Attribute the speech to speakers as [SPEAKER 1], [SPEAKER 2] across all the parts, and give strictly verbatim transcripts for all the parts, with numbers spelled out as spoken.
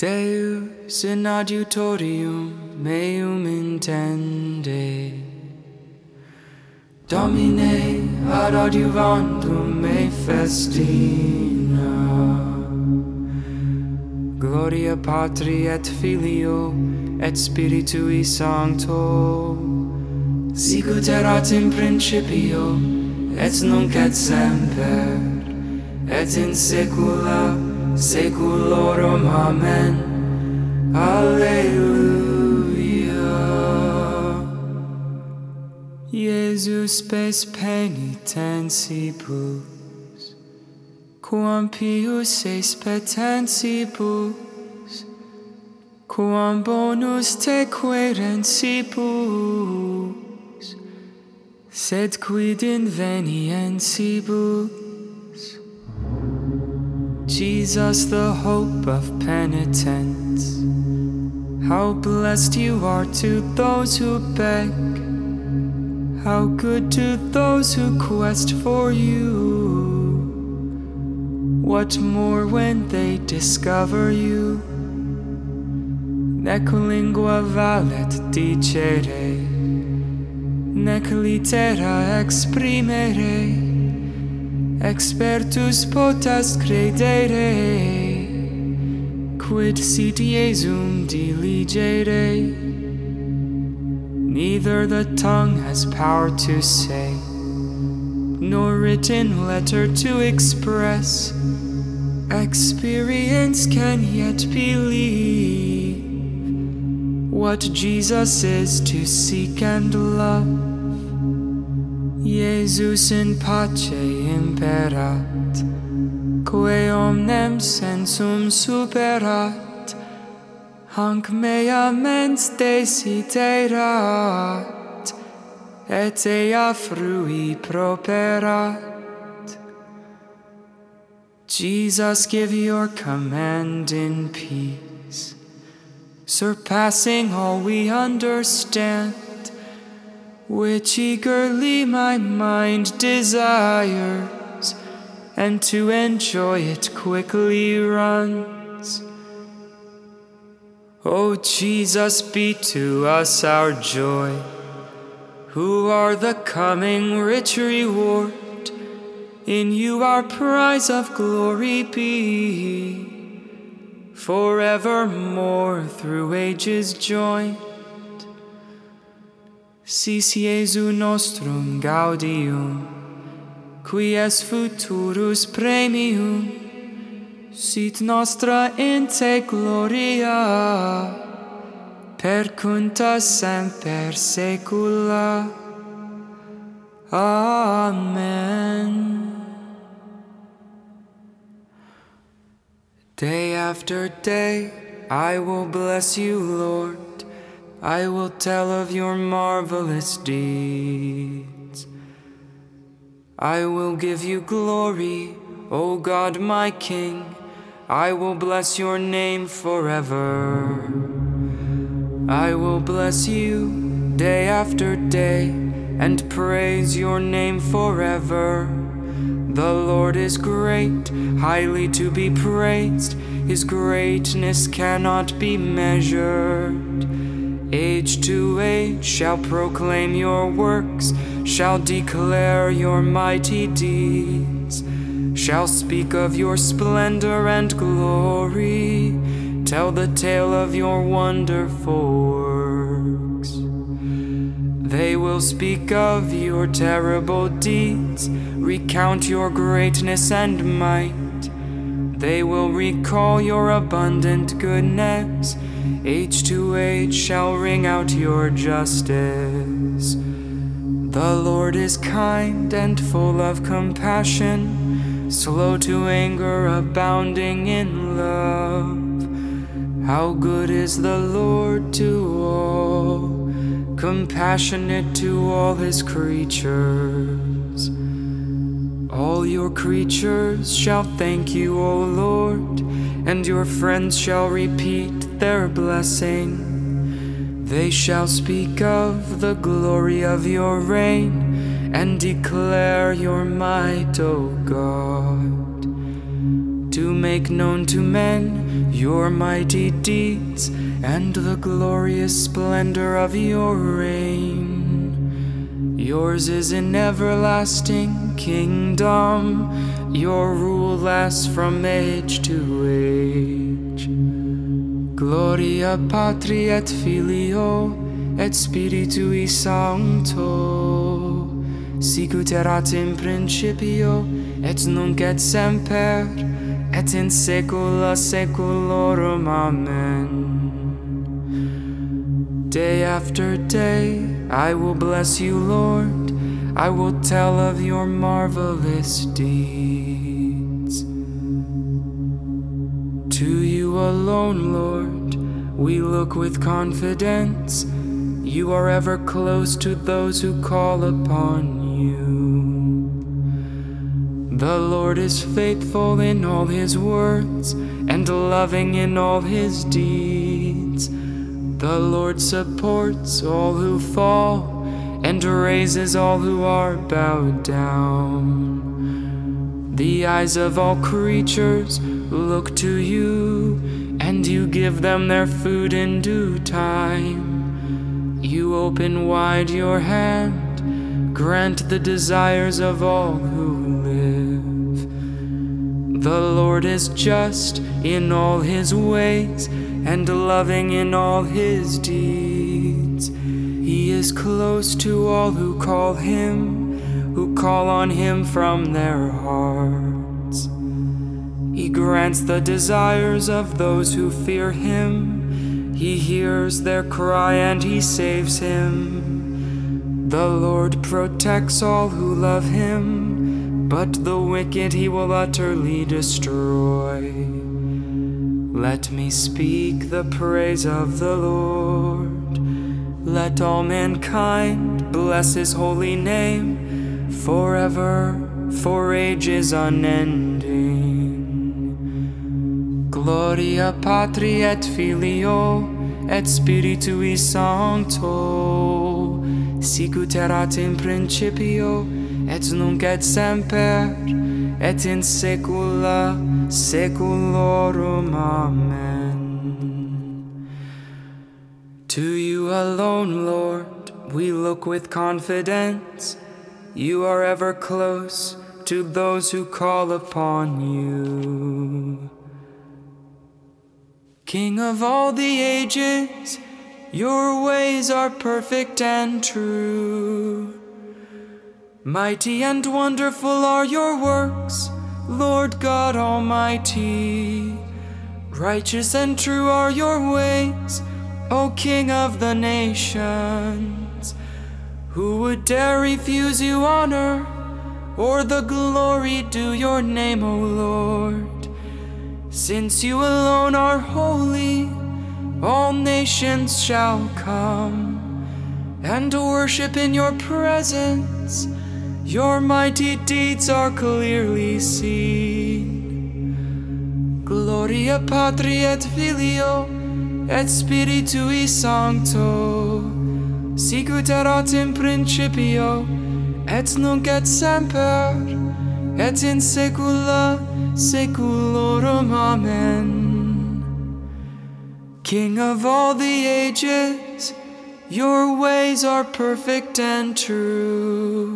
[SPEAKER 1] Deus in adiutorium meum intende. Domine ad adiuvandum me festina. Gloria Patri et Filio et Spiritui Sancto, sicut erat in principio et nunc et semper et in saecula saeculorum. Amen. Alleluia. Iesus spes penitentibus, quam pius es petentibus, quam bonus te querentibus, sed quid invenientibus. Jesus, the hope of penitents, how blessed you are to those who beg, how good to those who quest for you. What more when they discover you? Nec lingua valet dicere, nec litera exprimere, expertus potest credere, quid sit Iesum diligere. Neither the tongue has power to say, nor written letter to express. Experience can yet believe what Jesus is to seek and love. Iesus in pace imperat, quae omnem sensum superat, hanc mea mens desiderat, et ea frui properat. Jesus, give your command in peace, surpassing all we understand, which eagerly my mind desires, and to enjoy it quickly runs. O Jesus, be to us our joy, who are the coming rich reward. In you our prize of glory be, forevermore through ages joined. Sis Iesu nostrum gaudium, qui es futurus premium, sit nostra in te gloria, percunta semper saecula. Amen. Day after day I will bless you, Lord. I will tell of your marvelous deeds. I will give you glory, O God my King. I will bless your name forever. I will bless you day after day and praise your name forever. The Lord is great, highly to be praised. His greatness cannot be measured. Age to age shall proclaim your works, shall declare your mighty deeds, shall speak of your splendor and glory, tell the tale of your wonderful works. They will speak of your terrible deeds, recount your greatness and might. They will recall your abundant goodness. Age to age shall ring out your justice. The Lord is kind and full of compassion, slow to anger, abounding in love. How good is the Lord to all, compassionate to all his creatures. All your creatures shall thank you, O Lord, and your friends shall repeat their blessing. They shall speak of the glory of your reign and declare your might, O God. To make known to men your mighty deeds and the glorious splendor of your reign. Yours is an everlasting kingdom. Your rule lasts from age to age. Gloria Patri et Filio et Spiritui Sancto, sicut erat in principio, et nunc et semper, et in saecula saeculorum. Amen. Day after day, I will bless you, Lord. I will tell of your marvelous deeds. To you alone, Lord, we look with confidence. You are ever close to those who call upon you. The Lord is faithful in all his words and loving in all his deeds. The Lord supports all who fall and raises all who are bowed down. The eyes of all creatures look to you, and you give them their food in due time. You open wide your hand, grant the desires of all who live. The Lord is just in all his ways and loving in all his deeds. He is close to all who call him, who call on him from their hearts. He grants the desires of those who fear him. He hears their cry and he saves him. The Lord protects all who love him, but the wicked he will utterly destroy. Let me speak the praise of the Lord. Let all mankind bless his holy name forever, for ages unending. Gloria Patri et Filio et Spiritui Sancto, sicut erat in principio, et nunc et semper, et in saecula saeculorum. Amen. To you alone, Lord, we look with confidence. You are ever close to those who call upon you. King of all the ages, your ways are perfect and true. Mighty and wonderful are your works, Lord God Almighty. Righteous and true are your ways, O King of the nations. Who would dare refuse you honor, or the glory due your name, O Lord? Since you alone are holy, all nations shall come and worship in your presence. Your mighty deeds are clearly seen. Gloria Patri et Filio et Spiritui Sancto, sicut erat in principio, et nunc et semper, et in saecula saeculorum. Amen. King of all the ages, your ways are perfect and true.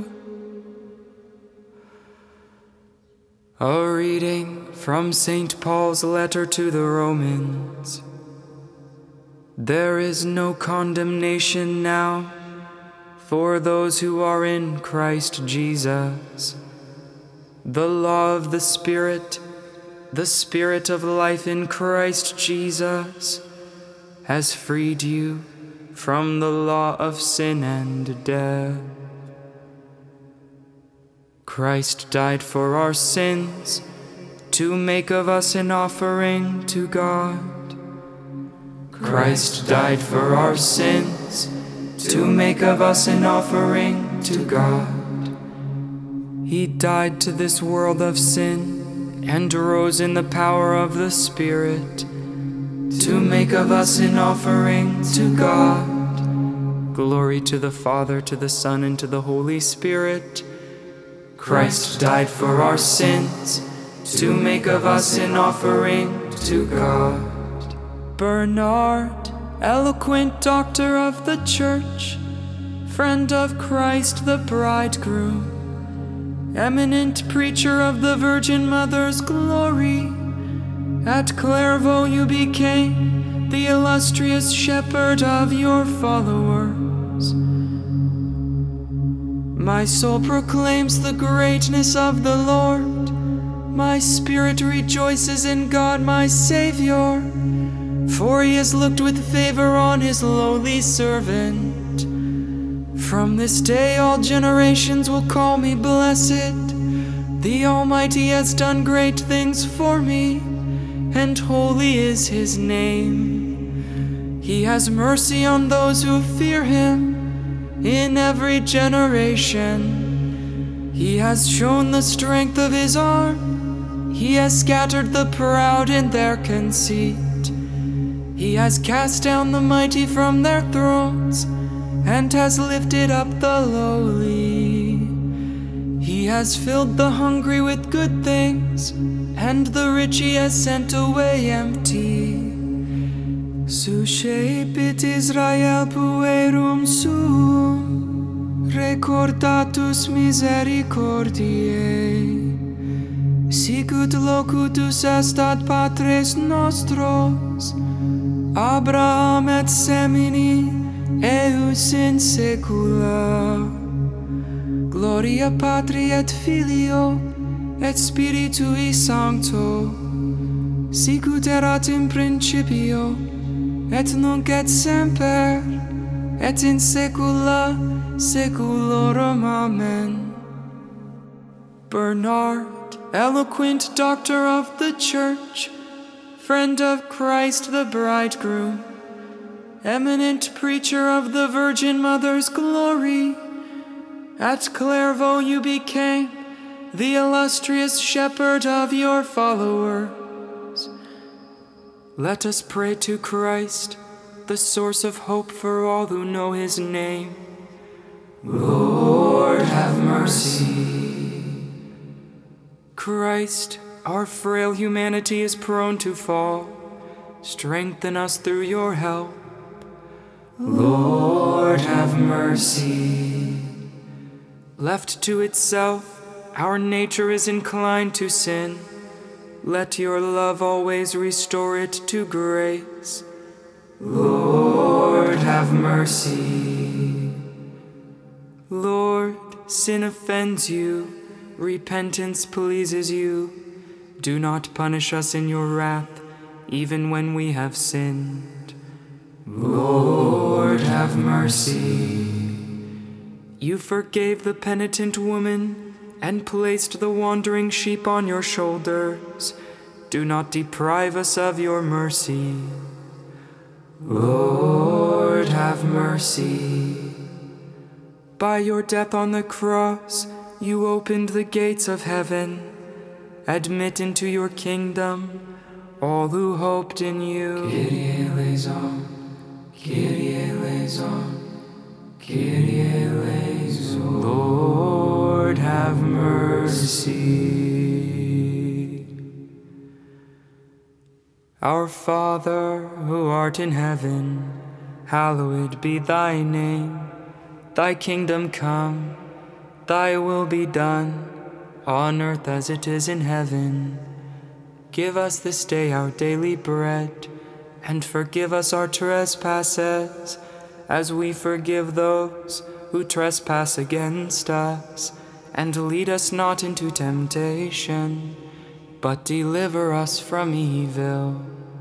[SPEAKER 1] A reading from Saint Paul's letter to the Romans. There is no condemnation now for those who are in Christ Jesus. The law of the Spirit, the Spirit of life in Christ Jesus, has freed you from the law of sin and death. Christ died for our sins to make of us an offering to God. Christ died for our sins to make of us an offering to God. He died to this world of sin and rose in the power of the Spirit to make of us an offering to God. Glory to the Father, to the Son, and to the Holy Spirit. Christ died for our sins to make of us an offering to God. Bernard, eloquent doctor of the church, friend of Christ the bridegroom, eminent preacher of the Virgin Mother's glory, at Clairvaux you became the illustrious shepherd of your followers. My soul proclaims the greatness of the Lord. My spirit rejoices in God my Savior, for he has looked with favor on his lowly servant. From this day all generations will call me blessed. The Almighty has done great things for me, and holy is his name. He has mercy on those who fear him in every generation. He has shown the strength of his arm. He has scattered the proud in their conceit. He has cast down the mighty from their thrones, and has lifted up the lowly. He has filled the hungry with good things, and the rich he has sent away empty. Suscepit Israel puerum suum, recordatus misericordiae, sicut locutus est ad patres nostros, Abraham et semini, eius in saecula. Gloria Patri et Filio, et Spiritui Sancto, sicut erat in principio, et nunc et semper, et in saecula saeculorum. Amen. Bernard, eloquent doctor of the church, friend of Christ the bridegroom, eminent preacher of the Virgin Mother's glory, at Clairvaux you became the illustrious shepherd of your followers. Let us pray to Christ, the source of hope for all who know his name. Lord, have mercy. Christ, our frail humanity is prone to fall. Strengthen us through your help. Lord, have mercy. Left to itself, our nature is inclined to sin. Let your love always restore it to grace. Lord, have mercy. Lord, sin offends you. Repentance pleases you. Do not punish us in your wrath, even when we have sinned. Lord, have mercy. You forgave the penitent woman and placed the wandering sheep on your shoulders. Do not deprive us of your mercy. Lord, have mercy. By your death on the cross, you opened the gates of heaven. Admit into your kingdom all who hoped in you. Kyrie eleison, Kyrie eleison, Kyrie eleison. Lord, have mercy. Our Father, who art in heaven, hallowed be thy name. Thy kingdom come, thy will be done, on earth as it is in heaven. Give us this day our daily bread, and forgive us our trespasses, as we forgive those who trespass against us. And lead us not into temptation, but deliver us from evil.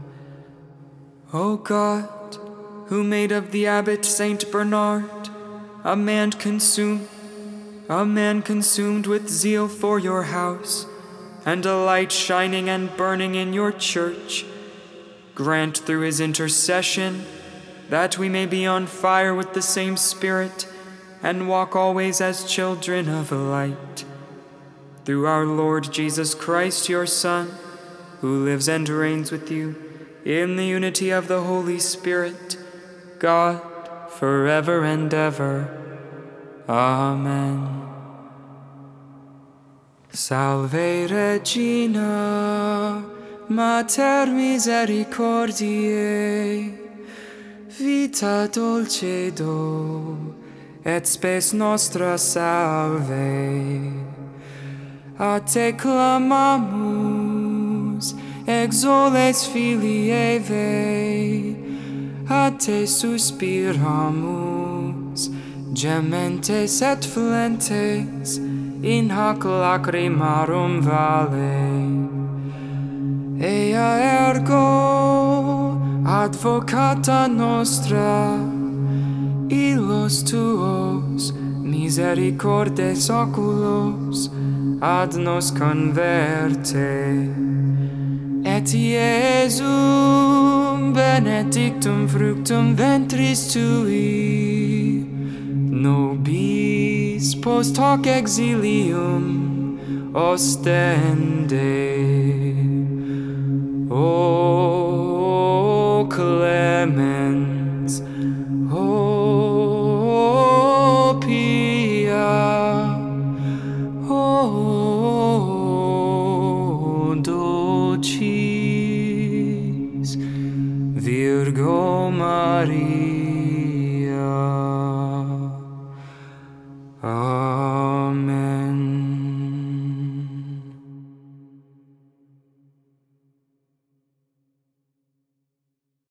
[SPEAKER 1] O God, who made of the abbot Saint Bernard a man consumed, a man consumed with zeal for your house, and a light shining and burning in your church, grant through his intercession that we may be on fire with the same Spirit and walk always as children of light. Through our Lord Jesus Christ, your Son, who lives and reigns with you in the unity of the Holy Spirit, God, forever and ever. Amen. Salve Regina, Mater misericordiae, vita dulcedo, et spes nostra salve. A te clamamus, exoles filii Evae, a te suspiramus, gementes et flentes, in hac lacrimarum vale. Ea ergo, advocata nostra, illos tuos misericordes oculos ad nos converte. Et Iesum benedictum fructum ventris tui, nobis post hoc exilium ostende. O clemens, O pia, O dulcis Virgo Maria.